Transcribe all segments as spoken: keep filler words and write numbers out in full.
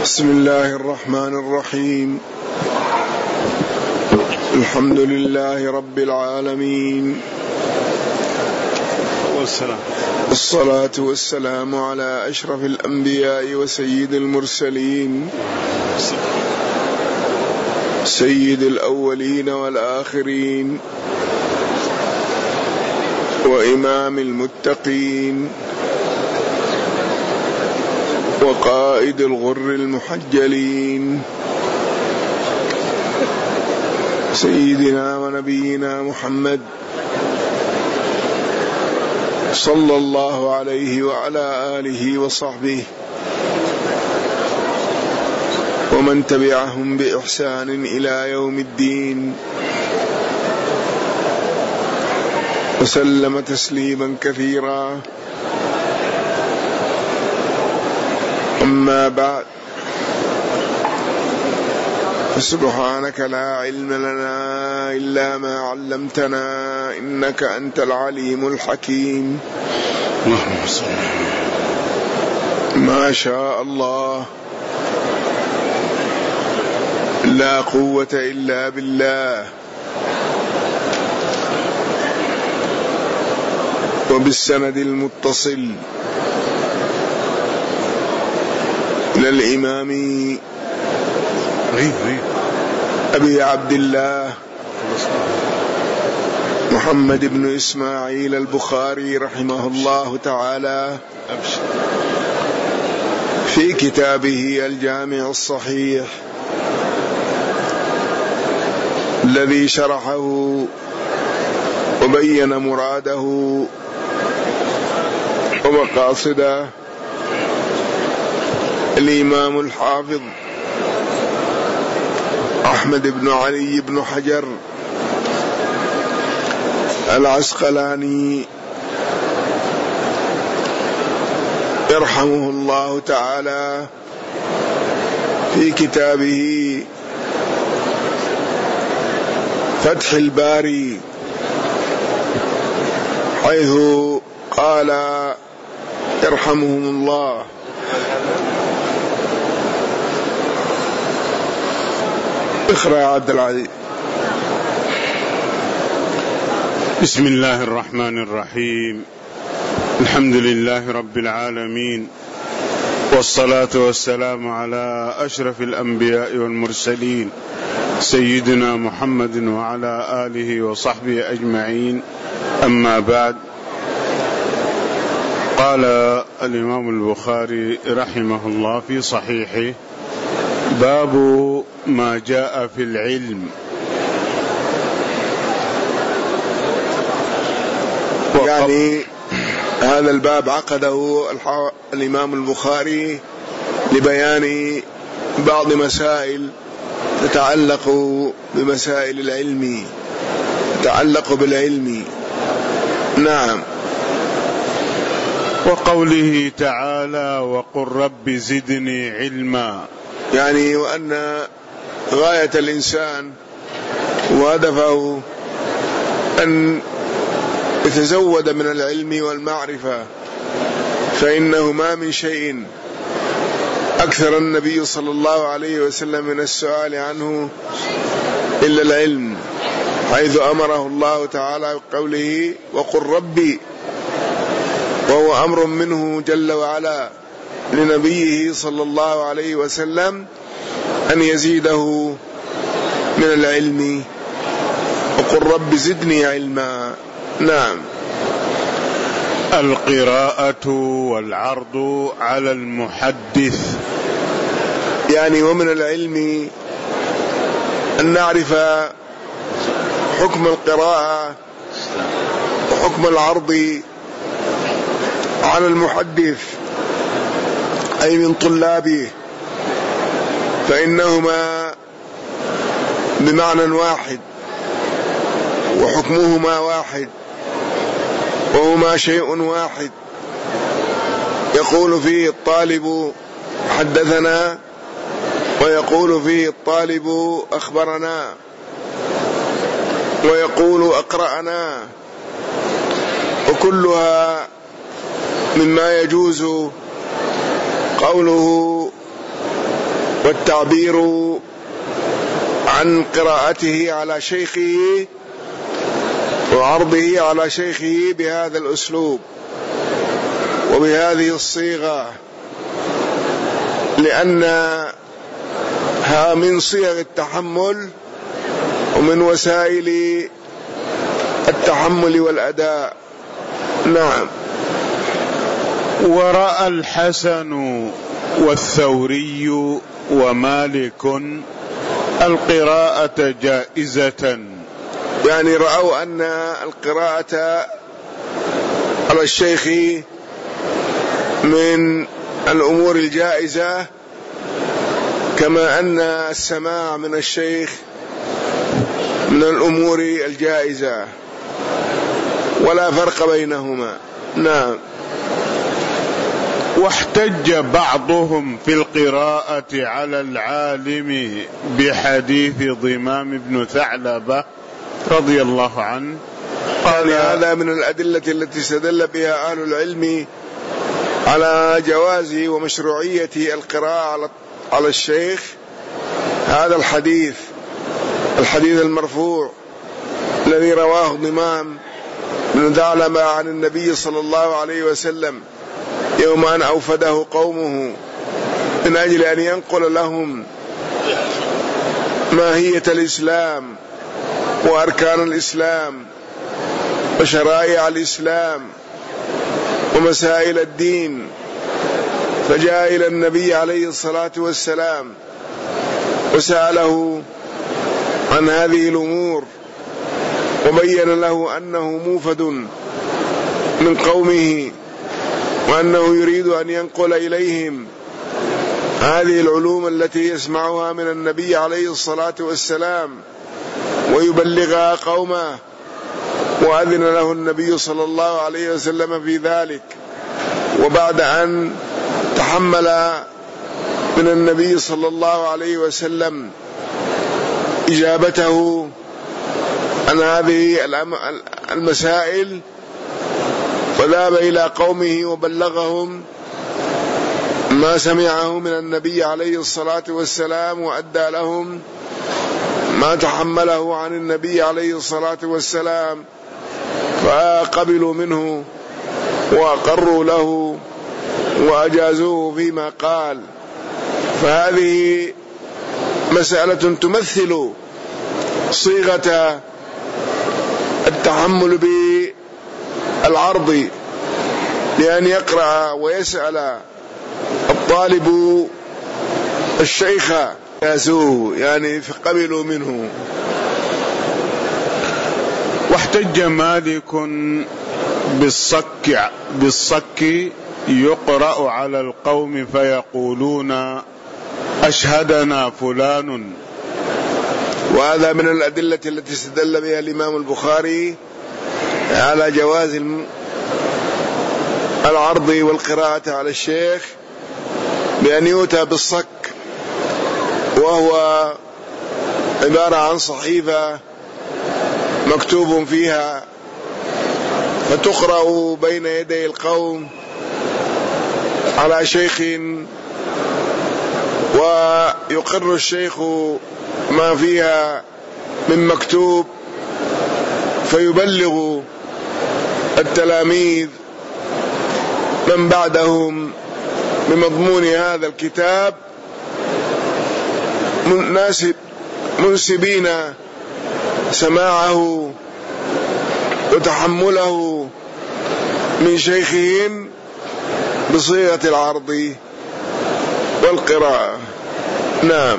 بسم الله الرحمن الرحيم. الحمد لله رب العالمين، والسلام والصلاة والسلام على أشرف الأنبياء وسيد المرسلين، سيد الأولين والآخرين، وإمام المتقين، وقائد الغر المحجلين، سيدنا ونبينا محمد صلى الله عليه وعلى آله وصحبه ومن تبعهم بإحسان إلى يوم الدين، وسلم تسليما كثيرا. أما بعد، فسبحانك لا علم لنا إلا ما علمتنا، إنك أنت العليم الحكيم. ما شاء الله، لا قوة إلا بالله. وبالسند المتصل إلى الإمام أبي عبد الله محمد بن إسماعيل البخاري رحمه الله تعالى في كتابه الجامع الصحيح الذي شرحه وبين مراده ومقاصده الإمام الحافظ أحمد بن علي بن حجر العسقلاني يرحمه الله تعالى في كتابه فتح الباري، حيث قال يرحمهم الله: اقرأ يا عبد العزيز. بسم الله الرحمن الرحيم. الحمد لله رب العالمين، والصلاة والسلام على أشرف الأنبياء والمرسلين، سيدنا محمد وعلى آله وصحبه أجمعين. أما بعد، قال الإمام البخاري رحمه الله في صحيحه: باب ما جاء في العلم. يعني هذا الباب عقده الإمام البخاري لبيان بعض مسائل تتعلق بمسائل العلم، تتعلق بالعلم. نعم. وقوله تعالى: وقل رب زدني علما، يعني وأن غاية الإنسان وهدفه أن يتزود من العلم والمعرفة، فإنه ما من شيء أكثر النبي صلى الله عليه وسلم من السؤال عنه إلا العلم، حيث أمره الله تعالى بقوله: وقل ربي، وهو أمر منه جل وعلا لنبيه صلى الله عليه وسلم أن يزيده من العلم. وقل رب زدني علما. نعم. القراءة والعرض على المحدث، يعني ومن العلم أن نعرف حكم القراءة وحكم العرض على المحدث، أي من طلابه، فإنهما بمعنى واحد وحكمهما واحد وهما شيء واحد. يقول فيه الطالب حدثنا، ويقول فيه الطالب أخبرنا، ويقول أقرأنا، وكلها مما يجوز قوله والتعبير عن قراءته على شيخه وعرضه على شيخه بهذا الأسلوب وبهذه الصيغة، لأنها من صيغ التحمل ومن وسائل التحمل والأداء. نعم. ورأى الحسن والثوري ومالك القراءة جائزة، يعني رأوا أن القراءة على الشيخ من الأمور الجائزة، كما أن السماع من الشيخ من الأمور الجائزة، ولا فرق بينهما. نعم. واحتج بعضهم في القراءة على العالم بحديث ضمام بن ثعلبة رضي الله عنه، قال هذا من الأدلة التي استدل بها أهل العلم على جواز ومشروعية القراءة على الشيخ هذا الحديث الحديث المرفوع الذي رواه ضمام بن ثعلبة عن النبي صلى الله عليه وسلم يوم أن أوفده قومه من أجل أن ينقل لهم ماهية الإسلام وأركان الإسلام وشرائع الإسلام ومسائل الدين، فجاء إلى النبي عليه الصلاة والسلام وسأله عن هذه الأمور وبين له أنه موفد من قومه وأنه يريد أن ينقل إليهم هذه العلوم التي يسمعها من النبي عليه الصلاة والسلام ويبلغها قومه، وأذن له النبي صلى الله عليه وسلم في ذلك. وبعد أن تحمل من النبي صلى الله عليه وسلم إجابته عن هذه المسائل وذهب إلى قومه وبلغهم ما سمعه من النبي عليه الصلاة والسلام وأدى لهم ما تحمله عن النبي عليه الصلاة والسلام، فقبلوا منه وأقروا له وأجازوه فيما قال. فهذه مسألة تمثل صيغة التحمل بالعرض، لأن يقرأ ويسأل الطالب الشيخ ياسوه، يعني فقبلوا منه. واحتج مالك بالصك بالصك يقرأ على القوم فيقولون أشهدنا فلان، وهذا من الأدلة التي استدل بها الإمام البخاري على جواز العرض والقراءة على الشيخ بأن يؤتى بالصك، وهو عبارة عن صحيفة مكتوب فيها فتقرأ بين يدي القوم على شيخ، ويقر الشيخ ما فيها من مكتوب فيبلغ التلاميذ من بعدهم بمضمون هذا الكتاب مناسب منسبين سماعه وتحمله من شيخهم بصيغة العرض والقراءة. نعم.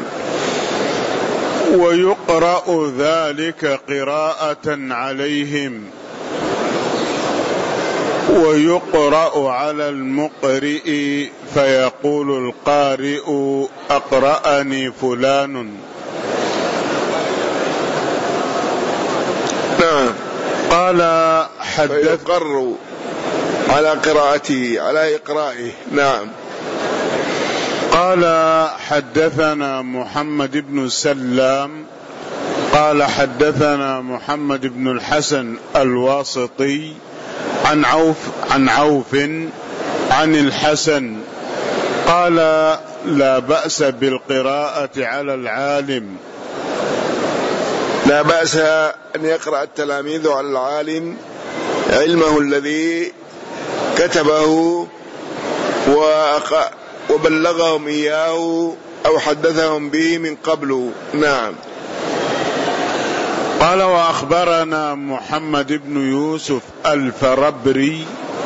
ويقرأ ذلك قراءة عليهم، ويقرأ على المقرئ فيقول القارئ أقرأني فلان. نعم. قال حدث فيقر على قراءته على إقرائه. نعم. قال حدثنا محمد بن سلام قال حدثنا محمد بن الحسن الواسطي عن عوف عن عوف عن الحسن قال لا بأس بالقراءة على العالم. لا بأس أن يقرأ التلاميذ على العالم علمه الذي كتبه وبلغهم إياه أو حدثهم به من قبل. نعم. قال وأخبرنا محمد بن يوسف الفربري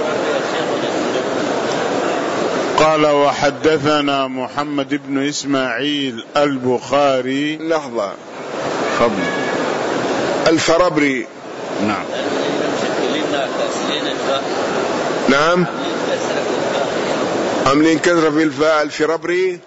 قال وحدثنا محمد بن إسماعيل البخاري. لحظة. خبر الفربري. نعم. نعم. عاملين كثرة في الفاء الفربري.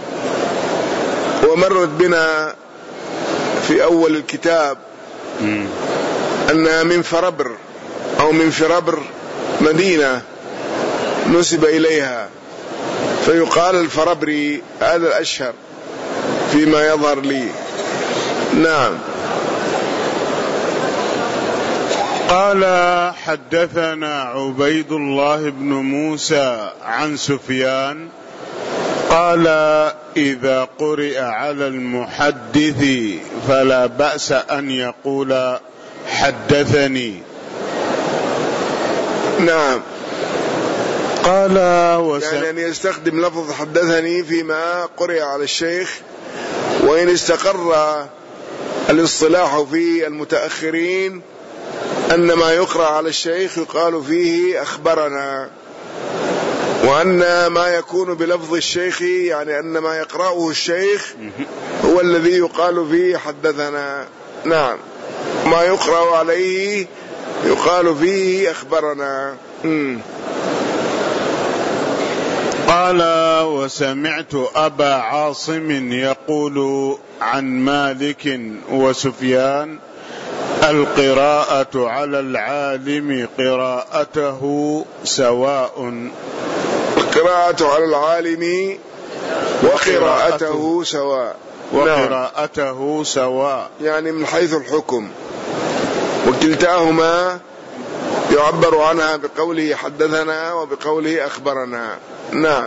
ومرت بنا في أول الكتاب أنها من فربر أو من فربر مدينة نسب إليها، فيقال الفربري، هذا الأشهر فيما يظهر لي. نعم. قال حدثنا عبيد الله بن موسى عن سفيان قال إذا قرئ على المحدث فلا بأس أن يقول حدثني. نعم. قال وس... يعني أن يستخدم لفظ حدثني فيما قرئ على الشيخ، وإن استقر الاصطلاح في المتأخرين أن ما يقرأ على الشيخ يقال فيه أخبرنا، وأن ما يكون بلفظ الشيخ يعني أن ما يقرأه الشيخ هو الذي يقال فيه حدثنا. نعم. ما يقرأ عليه يقال فيه أخبرنا. م. قال وسمعت أبا عاصم يقول عن مالك وسفيان القراءة على العالم قراءته سواء. القراءة على العالم وقراءته سواء. وقراءته سواء يعني من حيث الحكم، وكلتاهما يعبر عنها بقوله حدثنا وبقوله أخبرنا. نعم.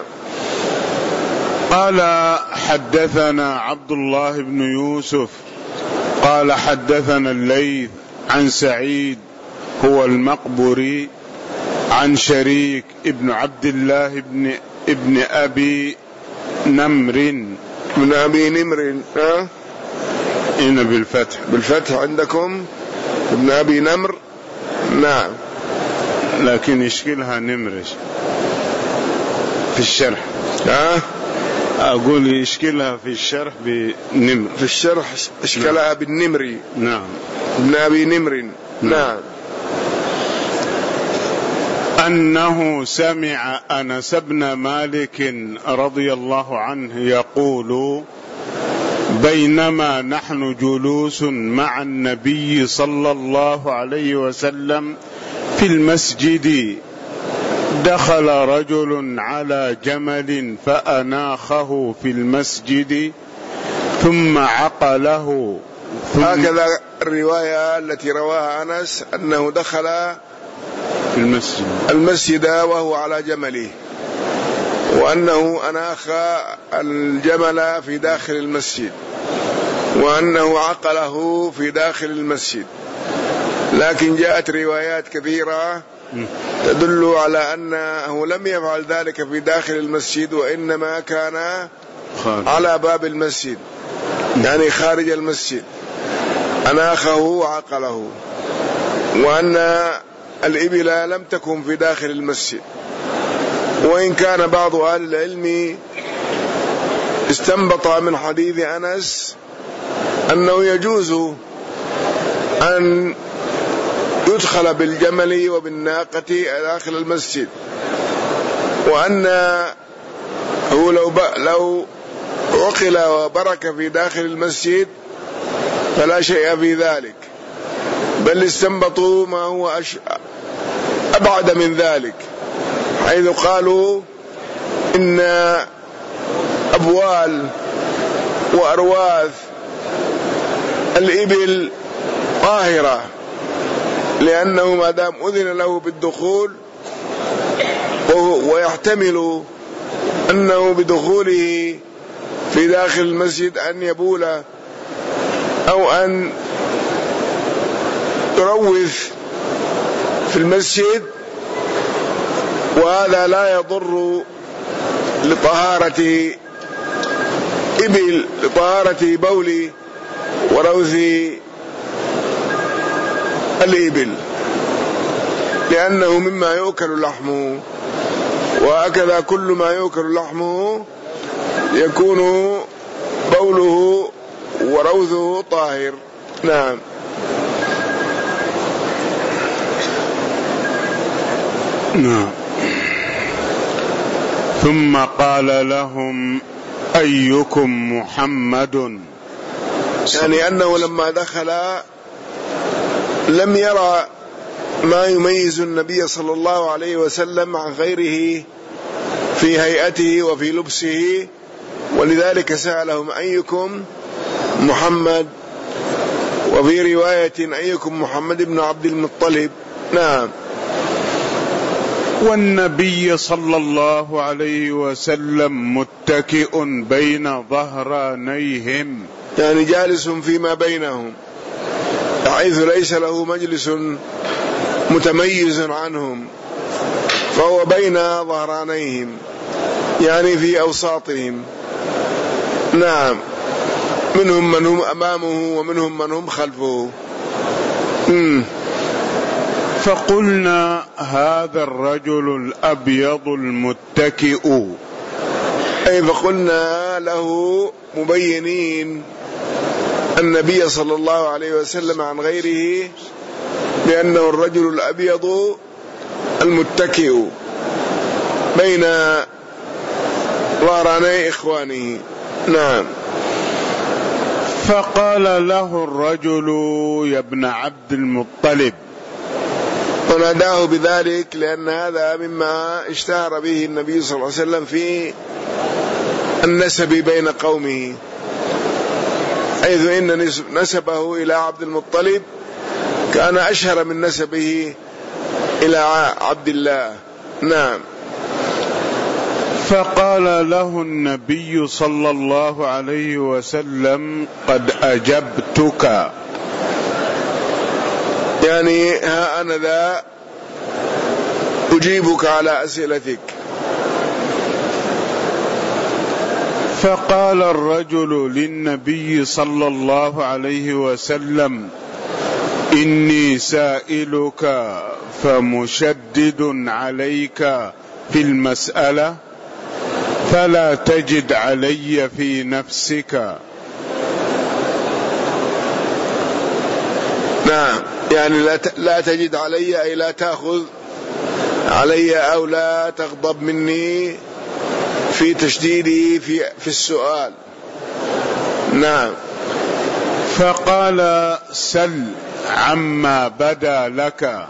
قال حدثنا عبد الله بن يوسف قال حدثنا الليث عن سعيد هو المقبري عن شريك ابن عبد الله ابن ابن أبي نمر ابن أبي نمر. ها إن بالفتح بالفتح عندكم ابن أبي نمر. نعم. لكن يشكلها نمرش في الشرح. ها أقول يشكلها في الشرح بنمر. في الشرح اشكلها نعم. بالنمري. نعم. ابن أبي نمر. نعم. نعم. أنه سمع أنس بن مالك رضي الله عنه يقول بينما نحن جلوس مع النبي صلى الله عليه وسلم في المسجد دخل رجل على جمل فأناخه في المسجد ثم عقله. ثم هكذا الرواية التي رواها أنس أنه دخل في المسجد المسجد وهو على جمله، وأنه أناخ الجمل في داخل المسجد، وأنه عقله في داخل المسجد. لكن جاءت روايات كثيرة تدل على أنه لم يفعل ذلك في داخل المسجد، وإنما كان على باب المسجد يعني خارج المسجد، أناخه وعقله، وأن الإبل لم تكن في داخل المسجد. وإن كان بعض أهل العلم استنبط من حديث أنس أنه يجوز أن يدخل بالجمل وبالناقة داخل المسجد، وأنه لو لو عقل وبرك في داخل المسجد فلا شيء في ذلك، بل استنبطوا ما هو أش... أبعد من ذلك، حيث قالوا إن أبوال وأرواث الإبل طاهرة، لأنه ما دام أذن له بالدخول ويحتمل أنه بدخوله في داخل المسجد أن يبول أو أن يروث في المسجد، وهذا لا يضر لطهارة إبل لطهارة بول وروث الإبل، لأنه مما يؤكل لحمه، وهكذا كل ما يؤكل لحمه يكون بوله وروثه طاهر. نعم. نعم. ثم قال لهم أيكم محمد، يعني أنه لما دخل لم يرى ما يميز النبي صلى الله عليه وسلم عن غيره في هيئته وفي لبسه، ولذلك سألهم أيكم محمد، وفي رواية أيكم محمد بن عبد المطلب. نعم. والنبي صلى الله عليه وسلم متكئ بين ظهرانيهم، يعني جالس فيما بينهم، حيث ليس له مجلس متميز عنهم، فهو بين ظهرانيهم يعني في أوساطهم. نعم. منهم من هم أمامه ومنهم من هم خلفه. مم. فقلنا هذا الرجل الأبيض المتكئ، أي فقلنا له مبينين النبي صلى الله عليه وسلم عن غيره بأنه الرجل الأبيض المتكئ بين ظهراني إخوانه. نعم. فقال له الرجل يا ابن عبد المطلب، وناداه بذلك لأن هذا مما اشتهر به النبي صلى الله عليه وسلم في النسب بين قومه، حيث إن نسبه إلى عبد المطلب كان أشهر من نسبه إلى عبد الله. نعم. فقال له النبي صلى الله عليه وسلم قد أجبتك، يعني ها أنا ذا أجيبك على أسئلتك. فقال الرجل للنبي صلى الله عليه وسلم إني سائلك فمشدد عليك في المسألة فلا تجد علي في نفسك. نعم. يعني لا لا تجد علي، أي لا تأخذ علي أو لا تغضب مني في تشديدي في في السؤال. نعم. فقال سل عما بدا لك.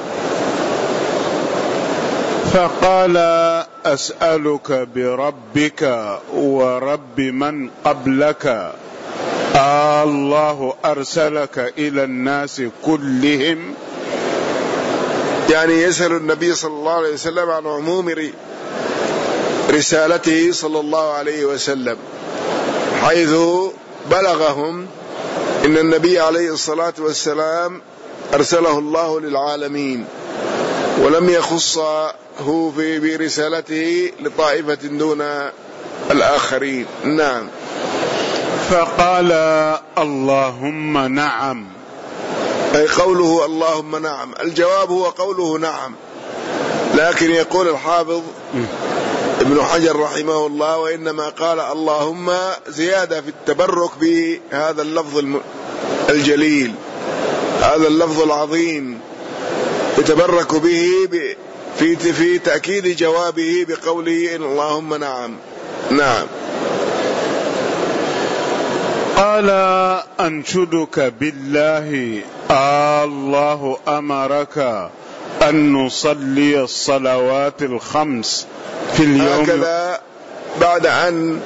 فقال أسألك بربك ورب من قبلك، آه الله أرسلك إلى الناس كلهم؟ يعني يسأل النبي صلى الله عليه وسلم عن عموم رسالته صلى الله عليه وسلم، حيث بلغهم إن النبي عليه الصلاة والسلام أرسله الله للعالمين، ولم يخصه في برسالته لطائفة دون الآخرين. نعم. فقال اللهم نعم، أي قوله اللهم نعم، الجواب هو قوله نعم، لكن يقول الحافظ ابن حجر رحمه الله وإنما قال اللهم زيادة في التبرك بهذا اللفظ الجليل، هذا اللفظ العظيم، يتبرك به في في تأكيد جوابه بقوله اللهم نعم. نعم. قال أنشدك بالله، آه الله أمرك أن نصلي الصلوات الخمس في اليوم. هكذا بعد أن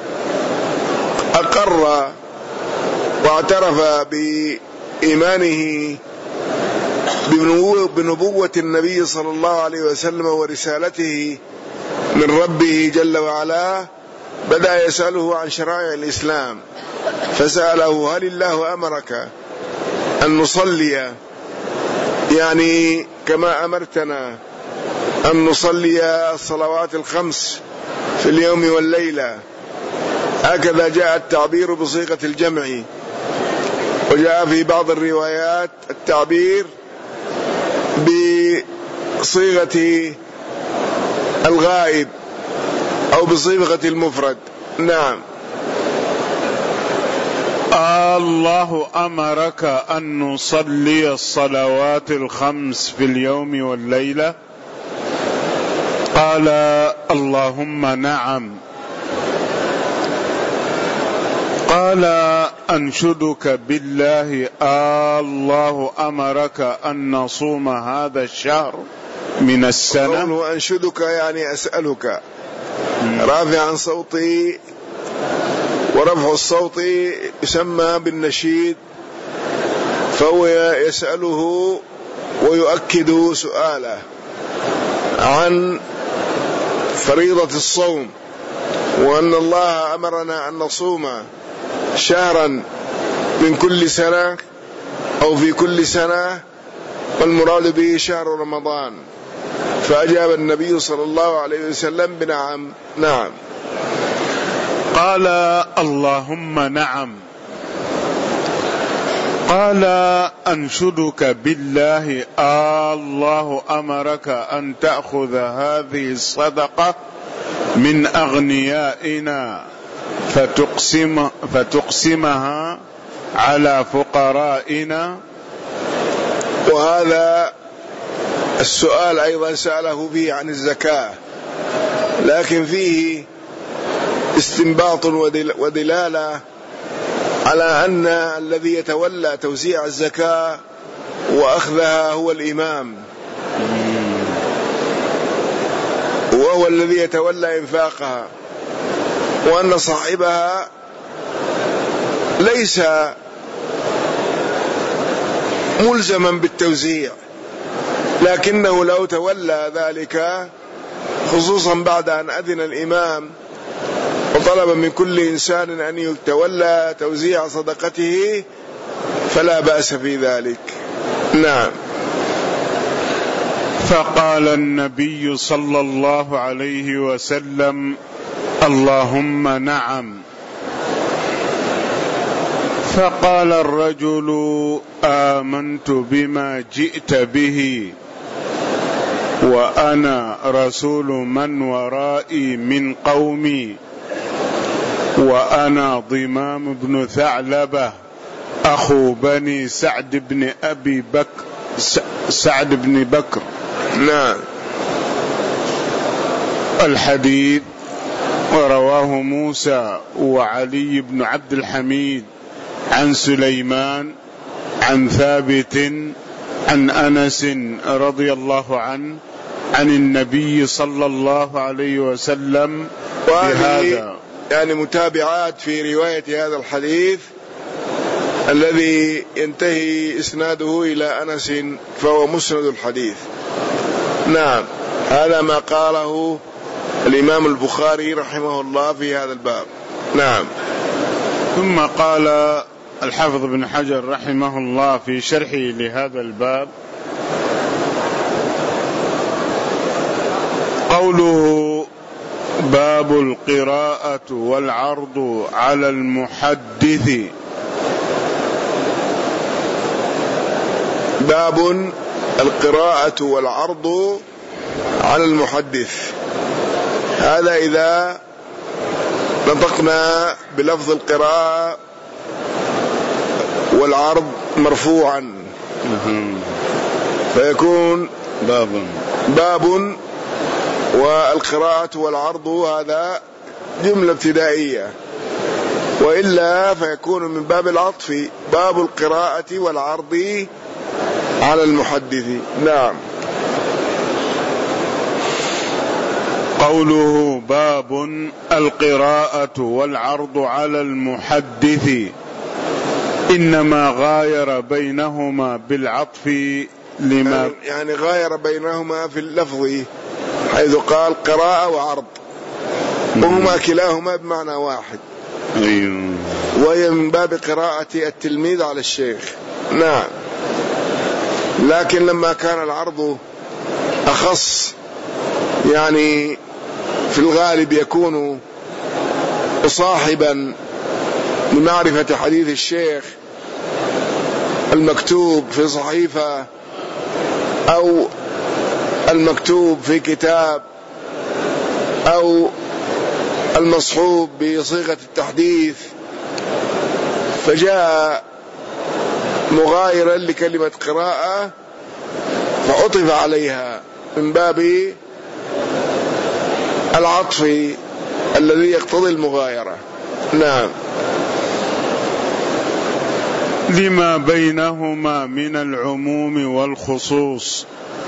أقر واعترف بإيمانه بنبوة النبي صلى الله عليه وسلم ورسالته من ربه جل وعلا بدأ يسأله عن شرائع الإسلام، فسأله: هل الله أمرك أن نصلي يعني كما أمرتنا أن نصلي الصلوات الخمس في اليوم والليلة؟ هكذا جاء التعبير بصيغة الجمع، وجاء في بعض الروايات التعبير بصيغة الغائب أو بصيغة المفرد. نعم. الله أمرك أن نصلي الصلوات الخمس في اليوم والليلة؟ قال: اللهم نعم. قال: أنشدك بالله، الله أمرك أن نصوم هذا الشهر من السنة؟ قوله أنشدك يعني أسألك، رافعا صوتي، ورفع الصوت يسمى بالنشيد، فهو يسأله ويؤكد سؤاله عن فريضة الصوم، وأن الله أمرنا أن نصوم شهرا من كل سنة أو في كل سنة، والمراد به شهر رمضان. فأجاب النبي صلى الله عليه وسلم بنعم. نعم. قال: اللهم نعم. قال: أنشدك بالله، الله أمرك أن تأخذ هذه الصدقة من أغنيائنا فتقسم فتقسمها على فقرائنا. وهذا السؤال أيضا سأله فيه عن الزكاة، لكن فيه استنباط ودلالة على أن الذي يتولى توزيع الزكاة وأخذها هو الإمام، وهو الذي يتولى إنفاقها، وأن صاحبها ليس ملزما بالتوزيع، لكنه لو تولى ذلك، خصوصا بعد أن أذن الإمام وطلب من كل إنسان أن يتولى توزيع صدقته، فلا بأس في ذلك. نعم. فقال النبي صلى الله عليه وسلم: اللهم نعم. فقال الرجل: آمنت بما جئت به، وأنا رسول من ورائي من قومي، وأنا ضمام بن ثعلبة أخو بني سعد بن أبي بكر سعد بن بكر. نعم. الحديث ورواه موسى وعلي بن عبد الحميد عن سليمان عن ثابت عن أنس رضي الله عنه عن النبي صلى الله عليه وسلم بهذا. يعني متابعات في رواية هذا الحديث الذي ينتهي إسناده إلى أنس، فهو مسند الحديث. نعم. هذا ما قاله الإمام البخاري رحمه الله في هذا الباب. نعم. ثم قال الحافظ بن حجر رحمه الله في شرحه لهذا الباب: قوله باب القراءة والعرض على المحدث. باب القراءة والعرض على المحدث، هذا إذا نطقنا بلفظ القراءة والعرض مرفوعا فيكون باب باب، والقراءة والعرض هذا جملة ابتدائية، وإلا فيكون من باب العطف، باب القراءة والعرض على المحدث. نعم. قوله باب القراءة والعرض على المحدث إنما غاير بينهما بالعطف لما يعني غاير بينهما في اللفظ، حيث قال قراءة وعرض وهما كلاهما بمعنى واحد. أيوه. وهي من باب قراءة التلميذ على الشيخ. نعم. لكن لما كان العرض أخص يعني في الغالب يكون صاحبا لمعرفة حديث الشيخ المكتوب في صحيفة أو المكتوب في كتاب أو المصحوب بصيغة التحديث، فجاء مغايرا لكلمة قراءة فعطف عليها من باب العطف الذي يقتضي المغايرة. نعم. لما بينهما من العموم والخصوص،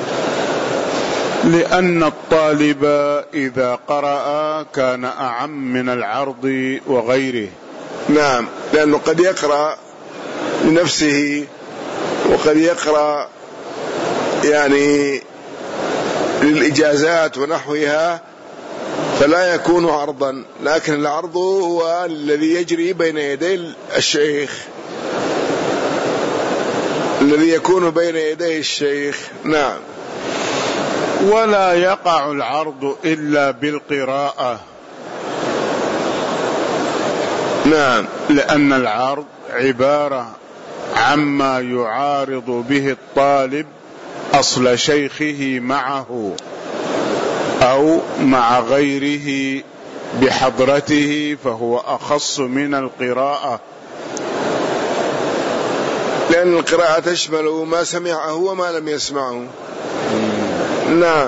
لأن الطالب إذا قرأ كان أعم من العرض وغيره. نعم، لأنه قد يقرأ لنفسه وقد يقرأ يعني للإجازات ونحوها فلا يكون عرضا، لكن العرض هو الذي يجري بين يدي الشيخ، الذي يكون بين يدي الشيخ. نعم. ولا يقع العرض إلا بالقراءة. نعم. لأن العرض عبارة عما يعارض به الطالب أصل شيخه معه أو مع غيره بحضرته، فهو أخص من القراءة، لأن القراءة تشمل ما سمعه وما لم يسمعه. نعم.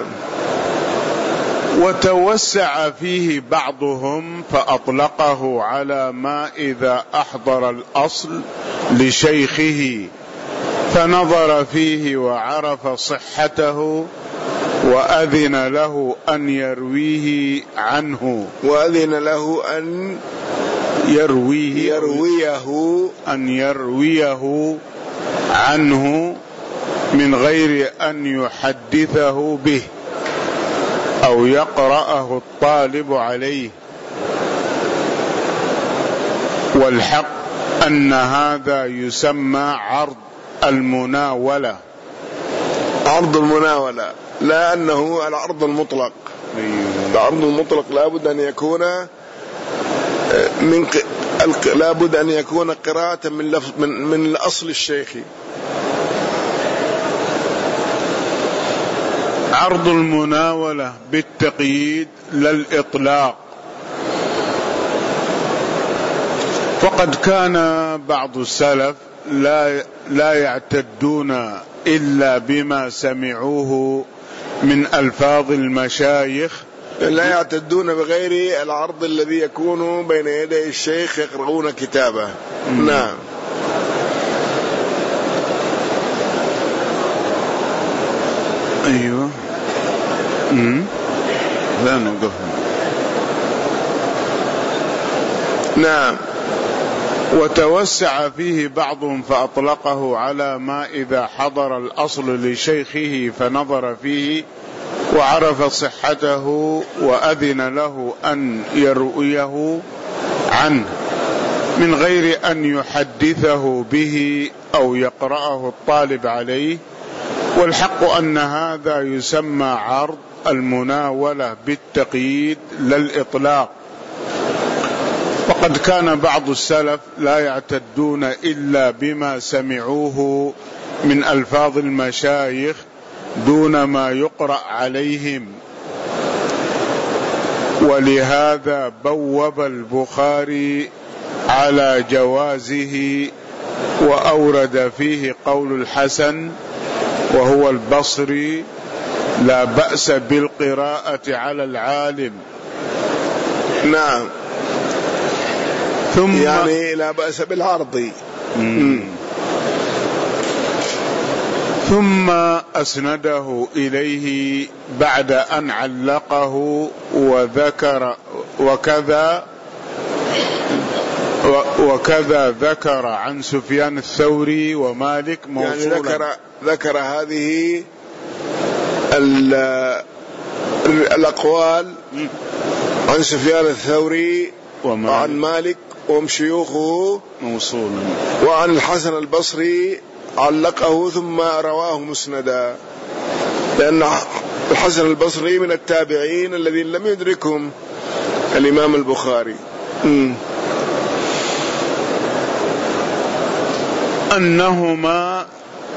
وتوسع فيه بعضهم فأطلقه على ما إذا أحضر الأصل لشيخه فنظر فيه وعرف صحته وأذن له أن يرويه عنه وأذن له أن يرويه يرويه أن يرويه عنه من غير أن يحدثه به أو يقرأه الطالب عليه. والحق أن هذا يسمى عرض المناولة. عرض المناولة، لا أنه العرض المطلق. العرض المطلق لابد أن يكون من لابد أن يكون قراءة من لفظ من من الأصل الشيخي. عرض المناولة بالتقييد لا الإطلاق. فقد كان بعض السلف لا لا يعتدون إلا بما سمعوه من ألفاظ المشايخ، لا يعتدون بغير العرض الذي يكون بين يدي الشيخ يقرؤون كتابه. م. نعم. أيوة. م. لا نقف. نعم. وتوسع فيه بعضهم فأطلقه على ما إذا حضر الأصل لشيخه فنظر فيه وعرف صحته وأذن له أن يرويه عنه من غير أن يحدثه به أو يقرأه الطالب عليه. والحق أن هذا يسمى عرض المناولة بالتقييد لا الإطلاق. وقد كان بعض السلف لا يعتدون إلا بما سمعوه من ألفاظ المشايخ دون ما يقرأ عليهم. ولهذا بوب البخاري على جوازه وأورد فيه قول الحسن وهو البصري: لا بأس بالقراءة على العالم. نعم. ثم يعني لا بأس بالعرض. ثم أسنده إليه بعد أن علقه وذكر وكذا وكذا ذكر عن سفيان الثوري ومالك موصولا. يعني ذكر ذكر هذه الأقوال عن سفيان الثوري وعن مالك وهم شيوخه موصولا، وعن الحسن البصري علقه ثم رواه مسندا، لأن الحسن البصري من التابعين الذين لم يدركهم الإمام البخاري. م. أنهما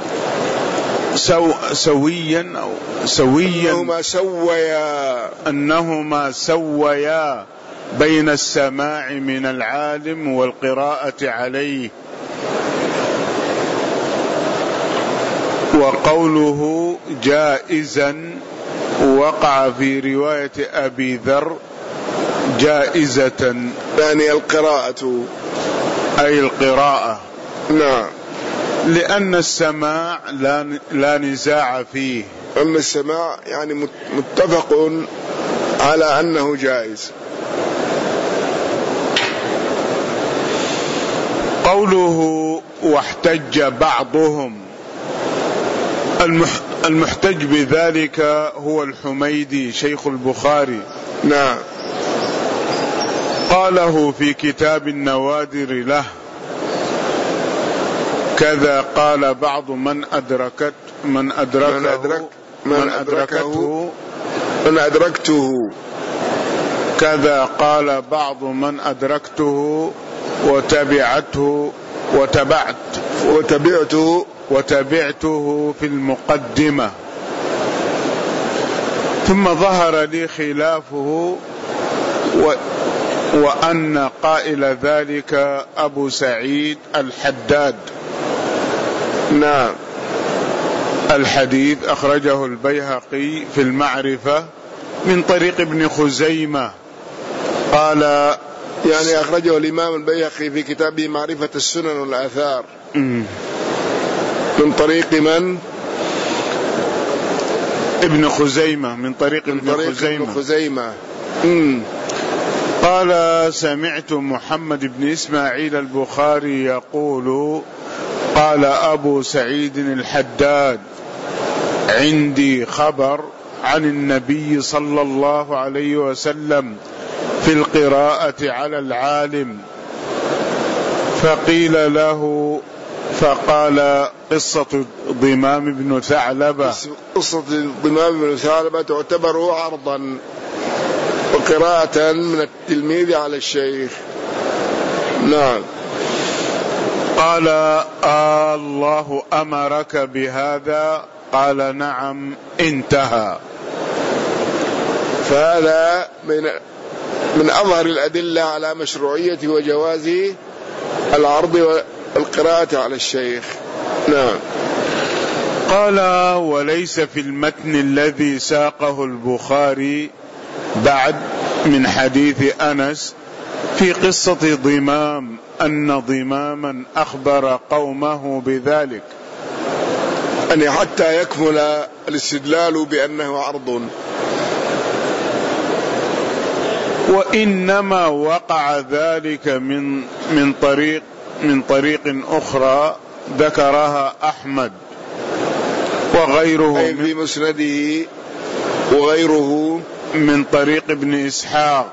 سو سويا أو سويا أنهما سويا أنهما سويا بين السماع من العالم والقراءة عليه. وقوله جائزا وقع في رواية أبي ذر جائزة، يعني القراءة، أي القراءة. نعم، لأن السماع لا, لا نزاع فيه، أما السماع يعني متفق على أنه جائز. قوله واحتج بعضهم، المحتج بذلك هو الحميدي شيخ البخاري. نعم، قاله في كتاب النوادر له كذا، قال بعض من أدركت من أدركه من, أدرك من, من أدركته من أدركته كذا، قال بعض من أدركته وتبعته وتبعت وتبعته وتبعته في المقدمة، ثم ظهر لي خلافه و وأن قائل ذلك أبو سعيد الحداد. نعم، الحديث أخرجه البيهقي في المعرفة من طريق ابن خزيمة، قال يعني أخرجه الإمام البيهقي في كتابه معرفة السنن والآثار من طريق من؟ ابن خزيمة، من طريق من ابن طريق خزيمة, ابن خزيمة. مم. قال سمعت محمد بن إسماعيل البخاري يقول قال أبو سعيد الحداد عندي خبر عن النبي صلى الله عليه وسلم في القراءة على العالم، فقيل له فقال قصة ضمام بن ثعلبة قصة ضمام بن ثعلبة تعتبر عرضا وقراءة من التلميذ على الشيخ. نعم. قال آه الله أمرك بهذا؟ قال نعم. انتهى. فهذا من من أظهر الأدلة على مشروعية وجواز العرض والقراءة على الشيخ. نعم. قال وليس في المتن الذي ساقه البخاري بعد من حديث أنس في قصة ضمام أن ضماما أخبر قومه بذلك، يعني حتى يكمل الاستدلال بأنه عرض. وإنما وقع ذلك من من طريق من طريق أخرى ذكرها أحمد وغيره في مسنده وغيره من طريق ابن إسحاق.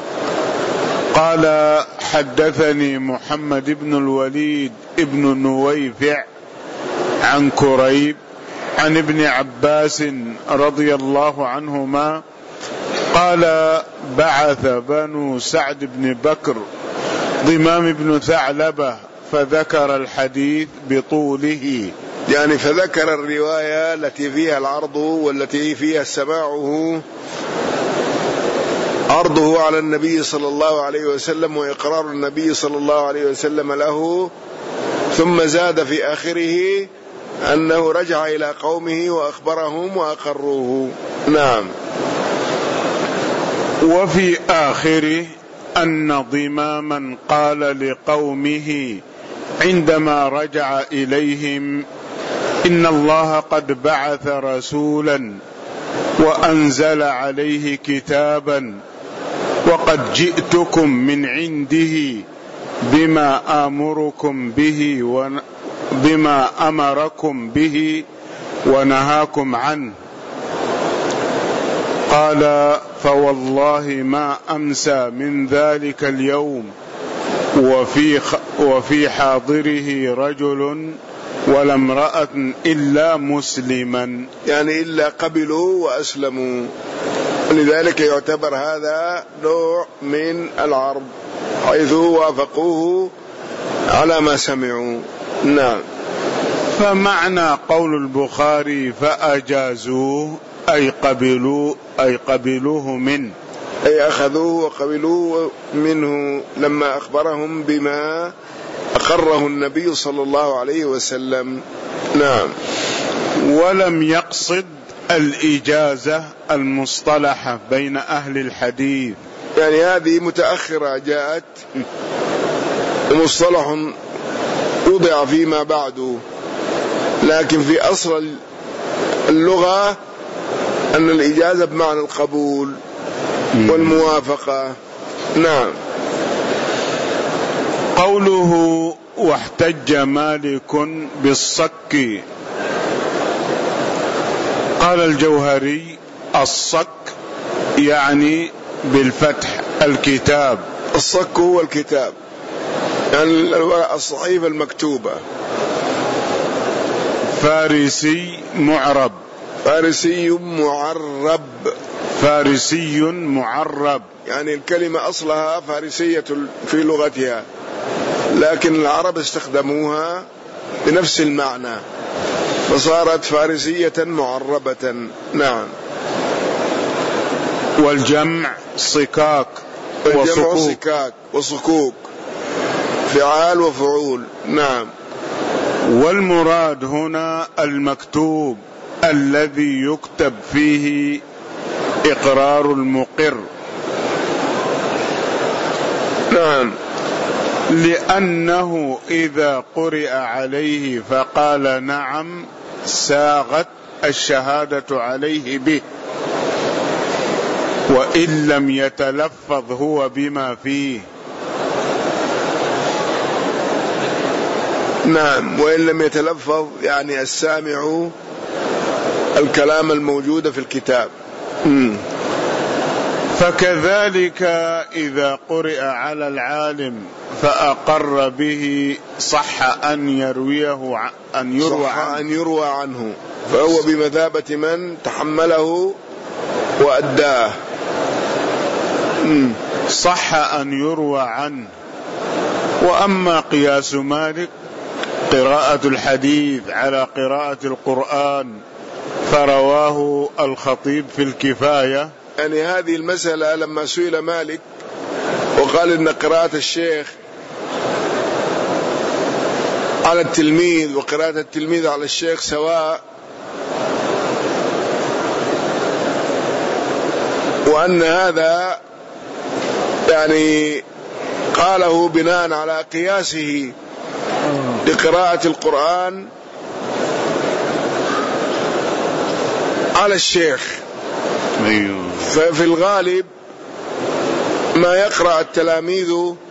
قال حدثني محمد بن الوليد ابن نويفع عن كريب عن ابن عباس رضي الله عنهما قال بعث بنو سعد بن بكر ضمام بن ثعلبة فذكر الحديث بطوله، يعني فذكر الرواية التي فيها العرض والتي فيها سماعه عرضه على النبي صلى الله عليه وسلم وإقرار النبي صلى الله عليه وسلم له، ثم زاد في آخره أنه رجع إلى قومه وأخبرهم وأقروه. نعم. وفي آخره أن ضماما قال لقومه عندما رجع إليهم إن الله قد بعث رسولا وأنزل عليه كتابا وقد جئتكم من عنده بما آمركم به بما أمركم به ونهاكم عنه. قال: فوالله ما أمسى من ذلك اليوم وفي, وفي حاضره رجل ولا امرأة إلا مسلما، يعني إلا قبلوا وأسلموا، لذلك يعتبر هذا نوع من العرض حيث وافقوه على ما سمعوا. نعم. فمعنى قول البخاري فأجازوه أي قبلوا أي قبلوه منه، أي أخذوه وقبلوه منه لما أخبرهم بما أقره النبي صلى الله عليه وسلم. نعم. ولم يقصد الإجازة المصطلحة بين أهل الحديث، يعني هذه متأخرة جاءت، مصطلح وضع فيما بعد، لكن في أصل اللغة أن الإجازة بمعنى القبول والموافقة. نعم. قوله واحتج مالك بالصك، قال الجوهري: الصك يعني بالفتح الكتاب. الصك هو الكتاب، يعني الصحيفة المكتوبة. فارسي معرب، فارسي معرب، فارسي معرب، يعني الكلمة أصلها فارسية في لغتها، لكن العرب استخدموها بنفس المعنى فصارت فارسية معربة. نعم. والجمع صكاك وصكوك. صكاك وصكوك، فعال وفعول. نعم. والمراد هنا المكتوب الذي يكتب فيه إقرار المقر. نعم. لأنه إذا قرئ عليه فقال نعم ساغت الشهادة عليه به، وإن لم يتلفظ هو بما فيه. نعم. وإن لم يتلفظ يعني السامع الكلام الموجود في الكتاب. م. فكذلك إذا قرئ على العالم فأقر به صح أن يرويه أن يروى صح عنه. أن يروى عنه، فهو بمثابة من تحمله وأداه. صح أن يروى عنه. وأما قياس مالك قراءة الحديث على قراءة القرآن فرواه الخطيب في الكفاية. يعني هذه المسألة لما سئل مالك وقال إن قراءة الشيخ على التلميذ وقراءة التلميذ على الشيخ سواء، وأن هذا يعني قاله بناء على قياسه لقراءة القرآن على الشيخ. ففي الغالب ما يقرأ التلاميذ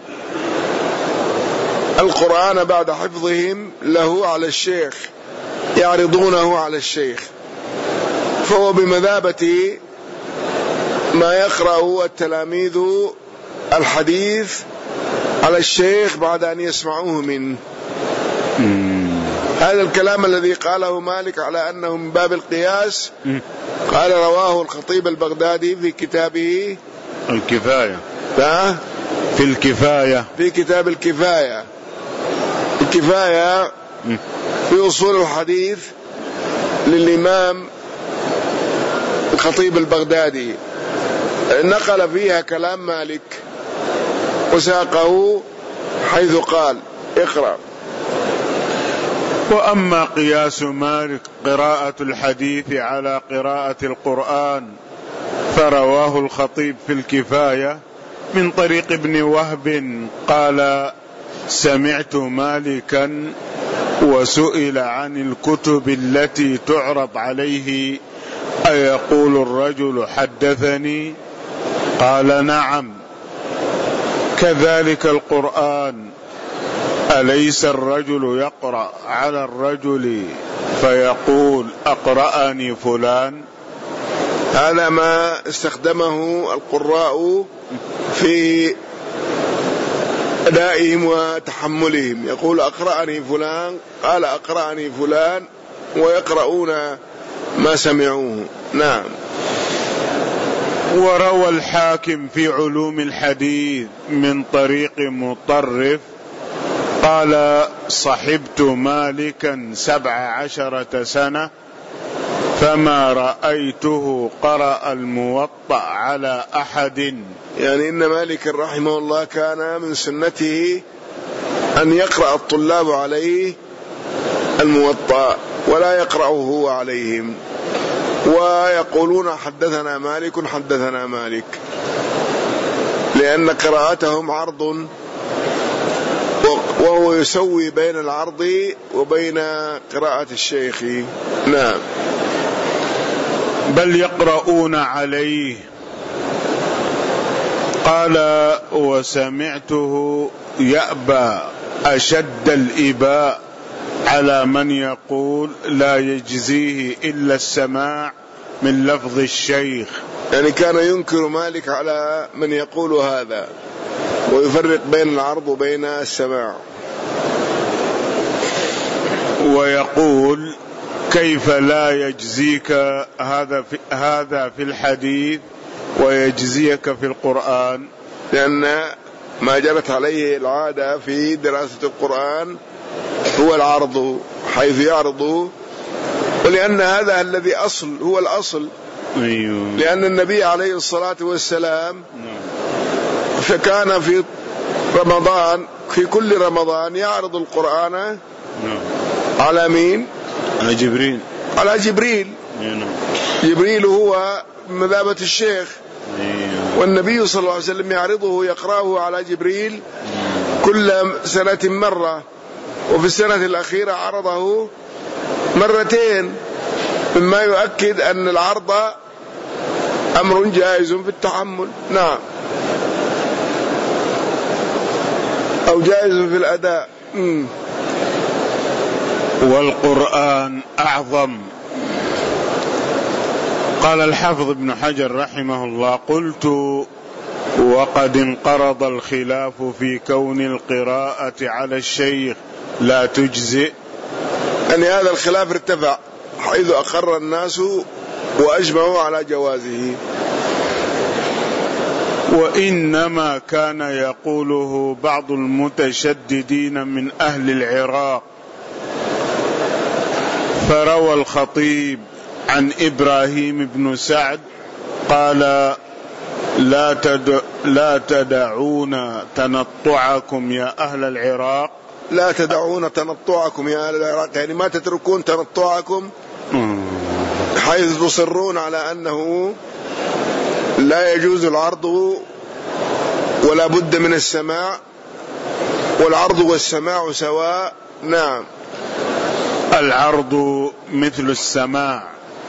القرآن بعد حفظهم له على الشيخ، يعرضونه على الشيخ، فهو بمثابة ما يقرأ التلاميذ الحديث على الشيخ بعد أن يسمعوه منه. هذا الكلام الذي قاله مالك على أنه من باب القياس قال رواه الخطيب البغدادي في كتابه الكفاية. في الكفاية في كتاب الكفاية. الكفاية في أصول الحديث للإمام الخطيب البغدادي، نقل فيها كلام مالك وساقه حيث قال اقرأ. وأما قياس مالك قراءة الحديث على قراءة القرآن فرواه الخطيب في الكفاية من طريق ابن وهب قال سمعت مالكا وسئل عن الكتب التي تعرض عليه أيقول الرجل حدثني؟ قال نعم. كذلك القرآن أليس الرجل يقرأ على الرجل فيقول أقرأني فلان؟ هذا ما استخدمه القراء في أدائهم وتحملهم. يقول أقرأني فلان، قال أقرأني فلان، ويقرؤون ما سمعوه. نعم. وروى الحاكم في علوم الحديث من طريق مطرف قال: صحبت مالكا سبع عشرة سنة فما رأيته قرأ الموطأ على أحد. يعني إن مالك رحمه الله كان من سنته أن يقرأ الطلاب عليه الموطأ ولا يقرأه هو عليهم، ويقولون حدثنا مالك حدثنا مالك، لأن قراءتهم عرض، وهو يسوي بين العرض وبين قراءة الشيخ. نعم. بل يقرؤون عليه. قال: وسمعته يأبى أشد الإباء على من يقول لا يجزيه إلا السماع من لفظ الشيخ. يعني كان ينكر مالك على من يقول هذا ويفرق بين العرض وبين السماع، ويقول: كيف لا يجزيك هذا في, هذا في الحديث ويجزيك في القرآن؟ لأن ما جرت عليه العادة في دراسة القرآن هو العرض، حيث يعرض، ولأن هذا الذي أصل هو الأصل. أيوه. لأن النبي عليه الصلاة والسلام فكان في رمضان، في كل رمضان يعرض القرآن على مين؟ على جبريل. على جبريل. جبريل هو بمثابة الشيخ، والنبي صلى الله عليه وسلم يعرضه يقرأه على جبريل كل سنة مرة، وفي السنة الأخيرة عرضه مرتين، مما يؤكد أن العرض أمر جائز في التحمل. نعم. أو جائز في الأداء. م. والقرآن أعظم. قال الحافظ ابن حجر رحمه الله: قلت: وقد انقرض الخلاف في كون القراءة على الشيخ لا تجزئ. أن هذا الخلاف ارتفع حيث أقر الناس وأجمعوا على جوازه، وإنما كان يقوله بعض المتشددين من أهل العراق. فروى الخطيب عن إبراهيم بن سعد قال: لا, تدع لا تدعون تنطعكم يا أهل العراق. لا تدعون تنطعكم يا أهل العراق، يعني ما تتركون تنطعكم، حيث تصرون على أنه لا يجوز العرض ولا بد من السماع، والعرض والسماع سواء. نعم. العرض مثل السماع.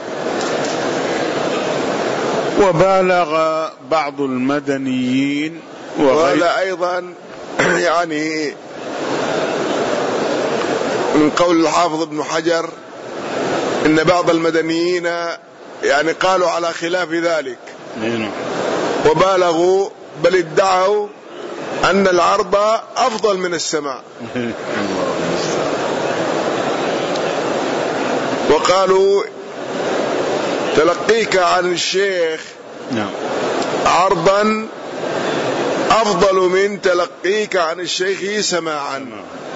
وبالغ بعض المدنيين، وهذا أيضا يعني من قول الحافظ ابن حجر إن بعض المدنيين يعني قالوا على خلاف ذلك وبالغوا، بل ادعوا أن العرض أفضل من السماع، وقالوا تلقيك عن الشيخ عرضا أفضل من تلقيك عن الشيخ سماعا.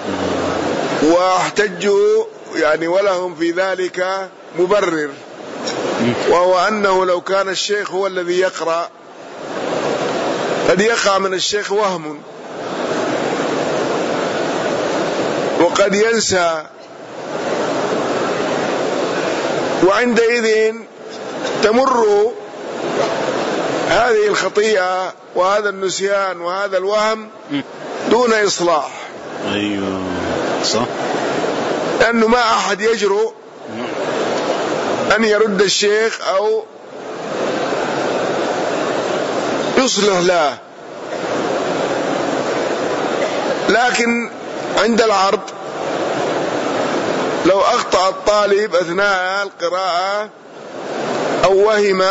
واحتجوا يعني ولهم في ذلك مبرر، وهو أنه لو كان الشيخ هو الذي يقرأ قد يقع من الشيخ وهم، وقد ينسى، وعندئذ تمر هذه الخطيئة وهذا النسيان وهذا الوهم دون إصلاح. أيوه صح. لأنه ما أحد يجرؤ أن يرد الشيخ أو يصلح له، لكن عند العرض لو أخطأ الطالب أثناء القراءة أو وهم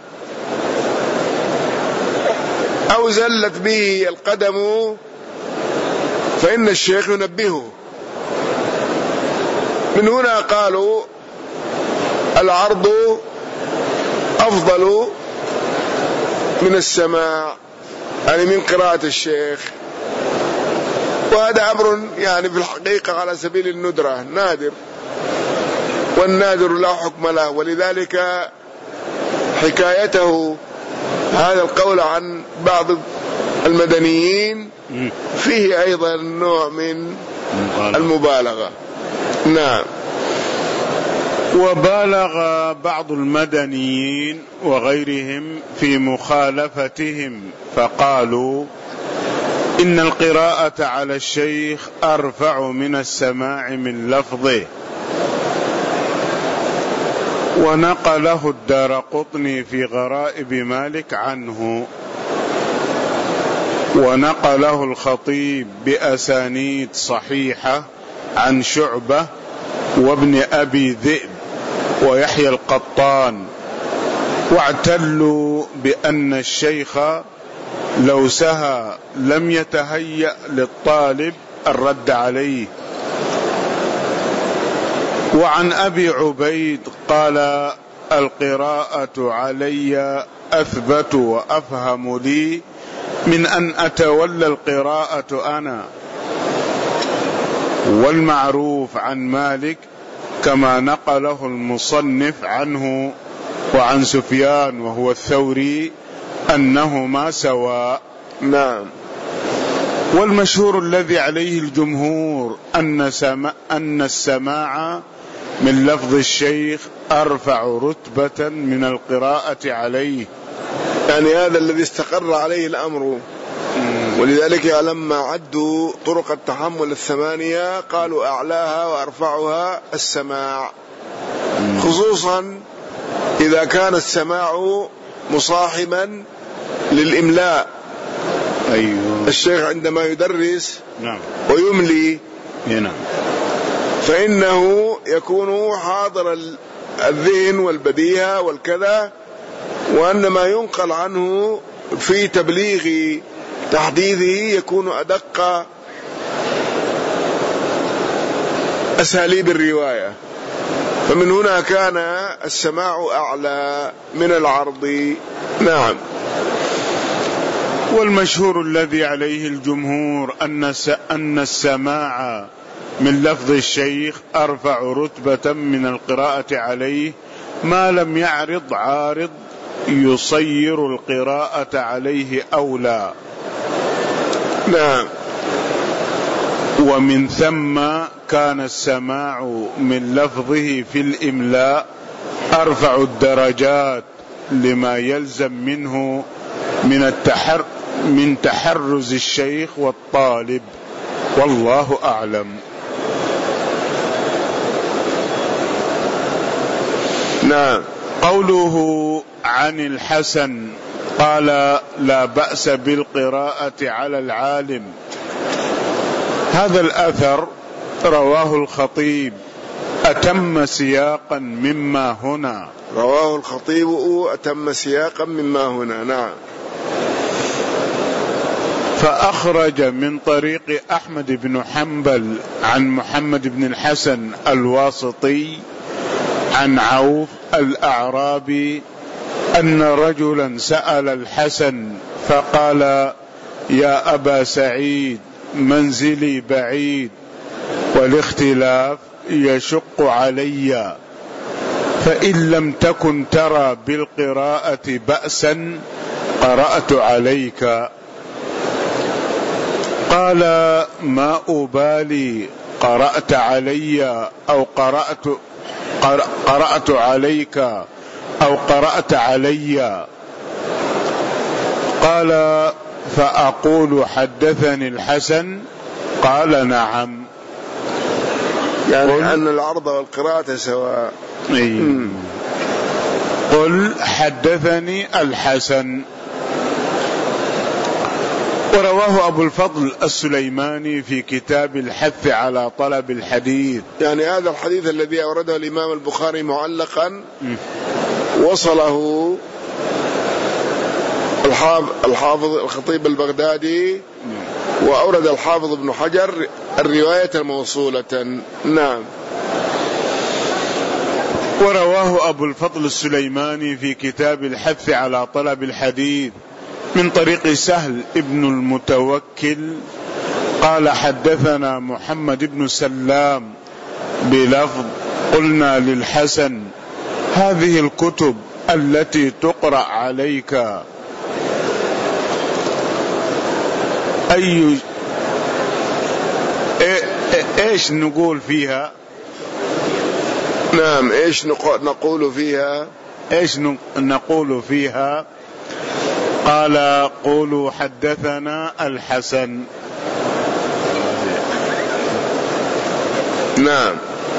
أو زلت به القدم فإن الشيخ ينبهه. من هنا قالوا العرض أفضل من السماع، يعني من قراءة الشيخ، وهذا أمر يعني في الحقيقة على سبيل الندرة، نادر، والنادر لا حكم له. ولذلك حكايته هذا القول عن بعض المدنيين فيه أيضا نوع من المبالغة. نعم. وبالغ بعض المدنيين وغيرهم في مخالفتهم فقالوا إن القراءة على الشيخ أرفع من السماع من لفظه، ونقله الدارقطني في غرائب مالك عنه، ونقله الخطيب بأسانيد صحيحة عن شعبة وابن أبي ذئب ويحيى القطان، واعتلوا بأن الشيخ لو سهى لم يتهيأ للطالب الرد عليه. وعن أبي عبيد قال القراءة علي أثبت وأفهم لي من أن أتولى القراءة أنا. والمعروف عن مالك كما نقله المصنف عنه وعن سفيان وهو الثوري أنهما سواء. نعم. والمشهور الذي عليه الجمهور أن, سما أن السماع من لفظ الشيخ أرفع رتبة من القراءة عليه، يعني هذا الذي استقر عليه الأمر. ولذلك لما عدوا طرق التحمل الثمانية قالوا أعلاها وأرفعها السماع، خصوصا إذا كان السماع مصاحبا للإملاء. أيوه. الشيخ عندما يدرس نعم. ويملي نعم. فإنه يكون حاضر الذهن والبديهة والكذا، وأن ما ينقل عنه في تبليغ تحديثه يكون أدق أساليب الرواية. فمن هنا كان السماع أعلى من العرض. نعم. والمشهور الذي عليه الجمهور أن أن السماع من لفظ الشيخ أرفع رتبة من القراءة عليه ما لم يعرض عارض يصير القراءة عليه أولى. نعم. ومن ثم كان السماع من لفظه في الإملاء أرفع الدرجات لما يلزم منه من التحر من تحرز الشيخ والطالب، والله أعلم. نعم. قوله عن الحسن قال لا بأس بالقراءة على العالم، هذا الأثر رواه الخطيب أتم سياقا مما هنا. رواه الخطيب أتم سياقا مما هنا. نعم. فأخرج من طريق أحمد بن حنبل عن محمد بن الحسن الواسطي عن عوف الأعرابي أن رجلا سأل الحسن فقال يا أبا سعيد منزلي بعيد والاختلاف يشق علي، فإن لم تكن ترى بالقراءة بأسا قرأت عليك. قال ما أبالي قرأت علي أو قرأت قرأت عليك أو قرأت علي. قال فأقول حدثني الحسن؟ قال نعم. يعني أن العرض والقراءة سواء. قل حدثني الحسن. ورواه أبو الفضل السليماني في كتاب الحث على طلب الحديث. يعني هذا الحديث الذي أورده الإمام البخاري معلقا وصله الحافظ الخطيب البغدادي، وأورد الحافظ ابن حجر الرواية موصولة. نعم. ورواه أبو الفضل السليماني في كتاب الحث على طلب الحديث من طريق سهل ابن المتوكل قال حدثنا محمد بن سلام بلفظ قلنا للحسن هذه الكتب التي تقرأ عليك أي إيش نقول فيها؟ نعم، إيش نقول فيها؟ إيش نقول فيها؟ قال قولوا حدثنا الحسن. نعم.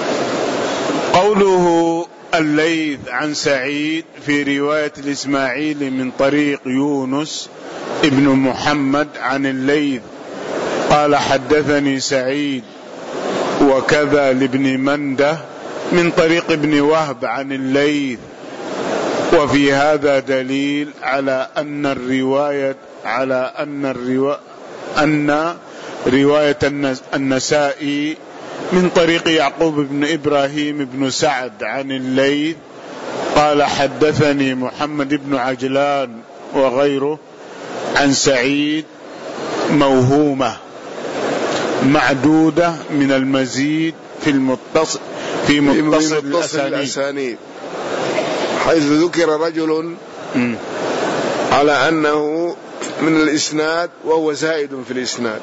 قوله الليث عن سعيد في رواية الإسماعيلي من طريق يونس ابن محمد عن الليث قال حدثني سعيد، وكذا لابن منده من طريق ابن وهب عن الليث. وفي هذا دليل على أن الرواية على أن الرواية أن رواية النسائي من طريق يعقوب بن إبراهيم بن سعد عن الليث قال حدثني محمد بن عجلان وغيره عن سعيد موهومة معدودة من المزيد في المتصل في متصل الأسانيد، حيث ذكر رجل م. على أنه من الإسناد وهو زائد في الإسناد،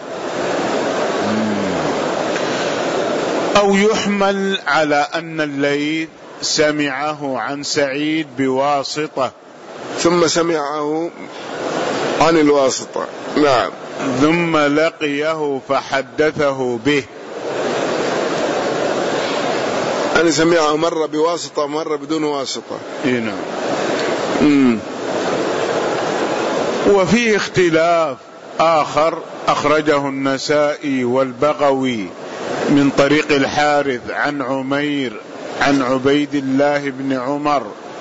أو يحمل على أن الليث سمعه عن سعيد بواسطة ثم سمعه عن الواسطة. نعم. ثم لقيه فحدثه به، أنا سمعه مرة بواسطة مرة بدون واسطة. نعم. م. وفيه اختلاف آخر أخرجه النسائي والبغوي من طريق الحارث عن عمير عن عبيد الله بن عمر،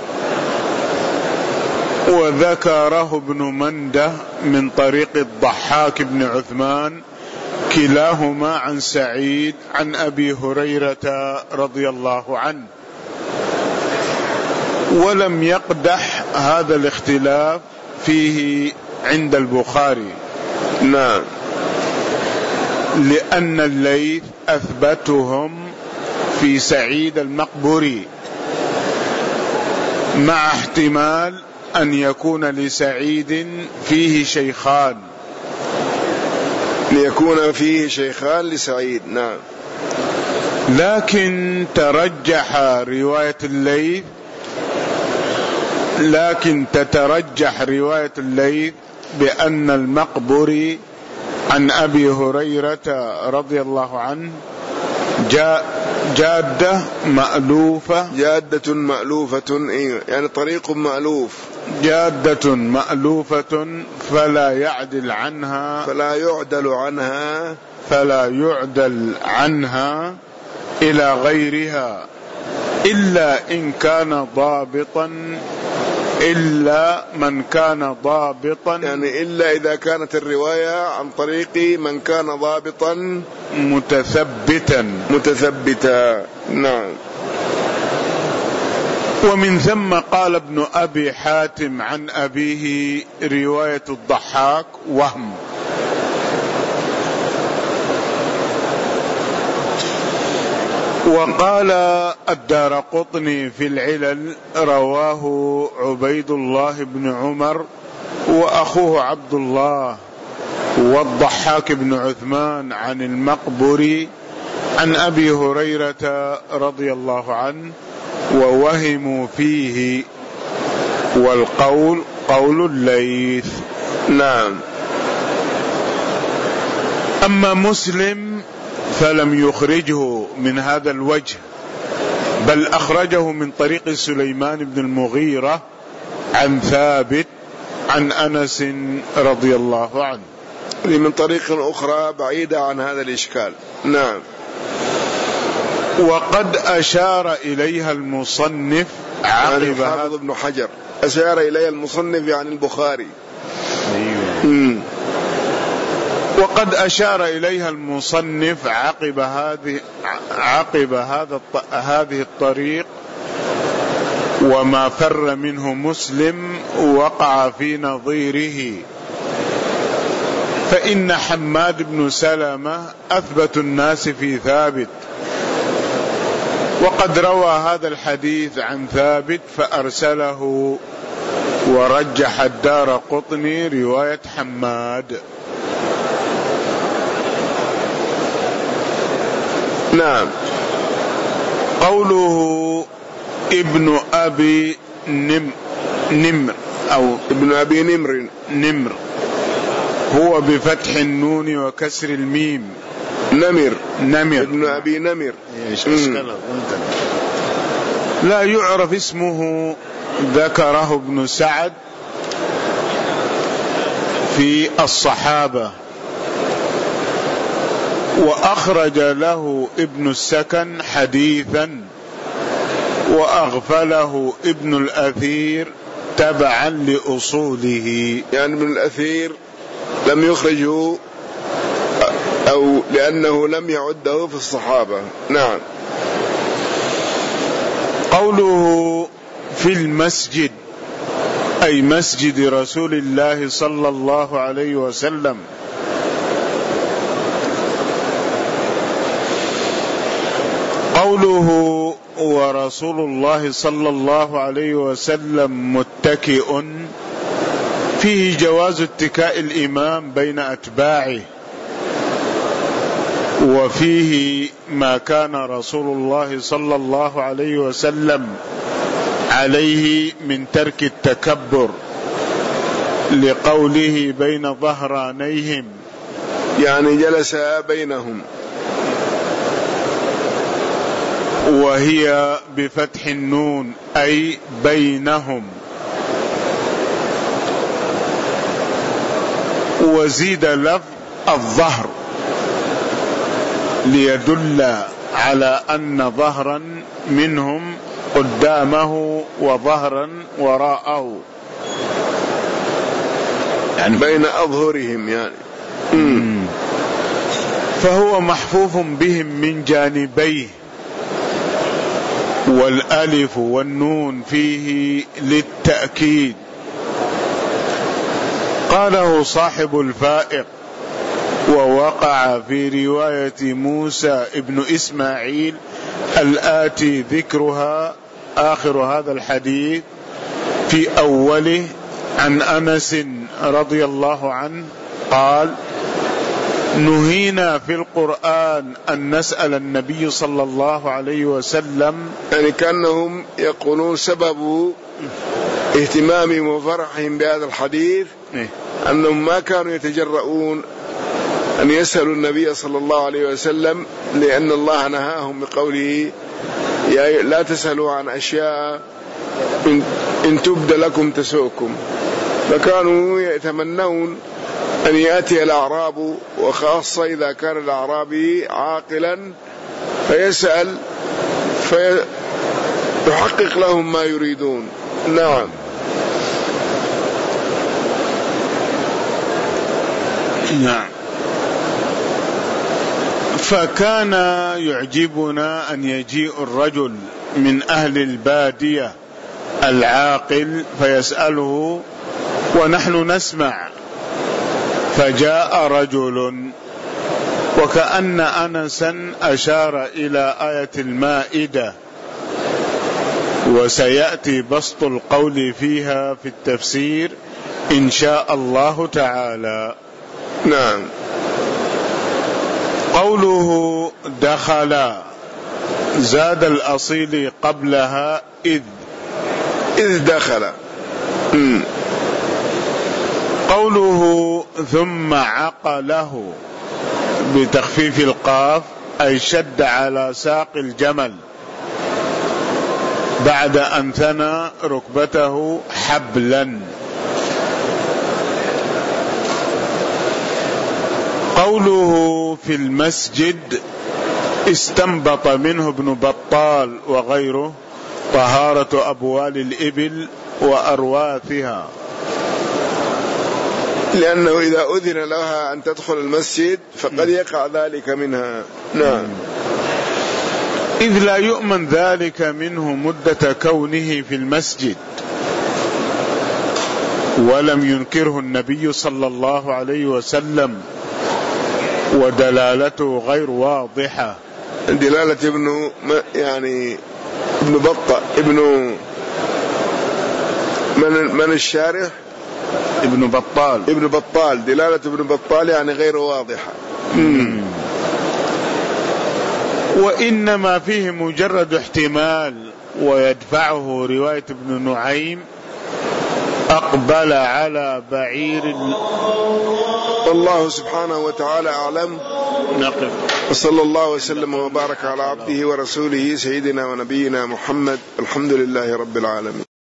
وذكره ابن منده من طريق الضحاك بن عثمان كلاهما عن سعيد عن أبي هريرة رضي الله عنه. ولم يقدح هذا الاختلاف فيه عند البخاري. نعم. لأن الليث أثبتهم في سعيد المقبري، مع احتمال أن يكون لسعيد فيه شيخان ليكون فيه شيخان لسعيد. نعم. لكن ترجح رواية الليث لكن تترجح رواية الليث بأن المقبري عن أبي هريرة رضي الله عنه جاء جادة مألوفة جادة مألوفة يعني طريق مألوف، جادة مألوفة فلا يعدل عنها فلا يعدل عنها فلا يعدل عنها إلى غيرها إلا إن كان ضابطا إلا من كان ضابطا يعني إلا إذا كانت الرواية عن طريق من كان ضابطا متثبتا متثبتا. نعم. ومن ثم قال ابن أبي حاتم عن أبيه رواية الضحاك وهم. وقال الدارقطني في العلل رواه عبيد الله بن عمر وأخوه عبد الله والضحاك بن عثمان عن المقبري عن أبي هريرة رضي الله عنه، ووهموا فيه، والقول قول الليث. نعم. أما مسلم فلم يخرجه من هذا الوجه، بل أخرجه من طريق سليمان بن المغيرة عن ثابت عن أنس رضي الله عنه من طريق أخرى بعيدة عن هذا الإشكال. نعم. وقد أشار إليها المصنف عقب يعني حافظ ابن حجر أشار إليه المصنف يعني البخاري. أيوة. وقد أشار إليها المصنف عقب هذه عقب هذا هذه الطريق، وما فر منه مسلم وقع في نظيره، فإن حماد بن سلمة أثبت الناس في ثابت، وقد روى هذا الحديث عن ثابت فأرسله، ورجح الدارقطني رواية حماد. نعم. قوله ابن أبي نم نمر أو ابن أبي نمر نمر هو بفتح النون وكسر الميم. نمر نمر ابن أبي نمر. لا يعرف اسمه، ذكره ابن سعد في الصحابة، وأخرج له ابن السكن حديثا، وأغفله ابن الأثير تبعا لأصوله. يعني ابن الأثير لم يخرجه أو لأنه لم يعده في الصحابة. نعم. قوله في المسجد أي مسجد رسول الله صلى الله عليه وسلم. قوله ورسول الله صلى الله عليه وسلم متكئ، فيه جواز اتكاء الإمام بين أتباعه، وفيه ما كان رسول الله صلى الله عليه وسلم عليه من ترك التكبر، لقوله بين ظهرانيهم، يعني جلس بينهم، وهي بفتح النون أي بينهم. وزيد لفظ الظهر ليدل على أن ظهرا منهم قدامه وظهرا وراءه، يعني بين أظهرهم يعني. مم. فهو محفوف بهم من جانبيه، والألف والنون فيه للتأكيد. قاله صاحب الفائق، ووقع في رواية موسى ابن إسماعيل الآتي ذكرها آخر هذا الحديث في أوله عن أنس رضي الله عنه قال: نهينا في القرآن أن نسأل النبي صلى الله عليه وسلم. يعني كأنهم يقولون سبب اهتمامهم وفرحهم بهذا الحديث أنهم ما كانوا يتجرؤون أن يسألوا النبي صلى الله عليه وسلم، لأن الله نهاهم بقوله: لا تسألوا عن أشياء إن تبد لكم تسؤكم. فكانوا يتمنون أن يأتي الأعراب، وخاصة إذا كان الأعرابي عاقلا، فيسأل فيحقق لهم ما يريدون. نعم. نعم. فكان يعجبنا أن يجيء الرجل من أهل البادية العاقل فيسأله ونحن نسمع. فجاء رجل، وكأن أنسا أشار إلى آية المائدة، وسيأتي بسط القول فيها في التفسير إن شاء الله تعالى. نعم. قوله دخل زاد الأصيل قبلها إذ إذ دخل. م. قوله ثم عقله بتخفيف القاف أي شد على ساق الجمل بعد أن ثنى ركبته حبلا. قوله في المسجد استنبط منه ابن بطال وغيره طهارة أبوال الإبل وأرواثها، لأنه إذا أذن لها أن تدخل المسجد فقد يقع ذلك منها. نعم. إذ لا يؤمن ذلك منه مدة كونه في المسجد، ولم ينكره النبي صلى الله عليه وسلم، ودلالته غير واضحة. دلالة ابن يعني ابن بطة ابن من من الشارح ابن بطال ابن بطال دلالة ابن بطال يعني غير واضحة. مم. وإنما فيه مجرد احتمال، ويدفعه رواية ابن نعيم أقبل على بعير. والله سبحانه وتعالى أعلم. نقف. وصلى الله وسلم وبارك على عبده ورسوله سيدنا ونبينا محمد. الحمد لله رب العالمين.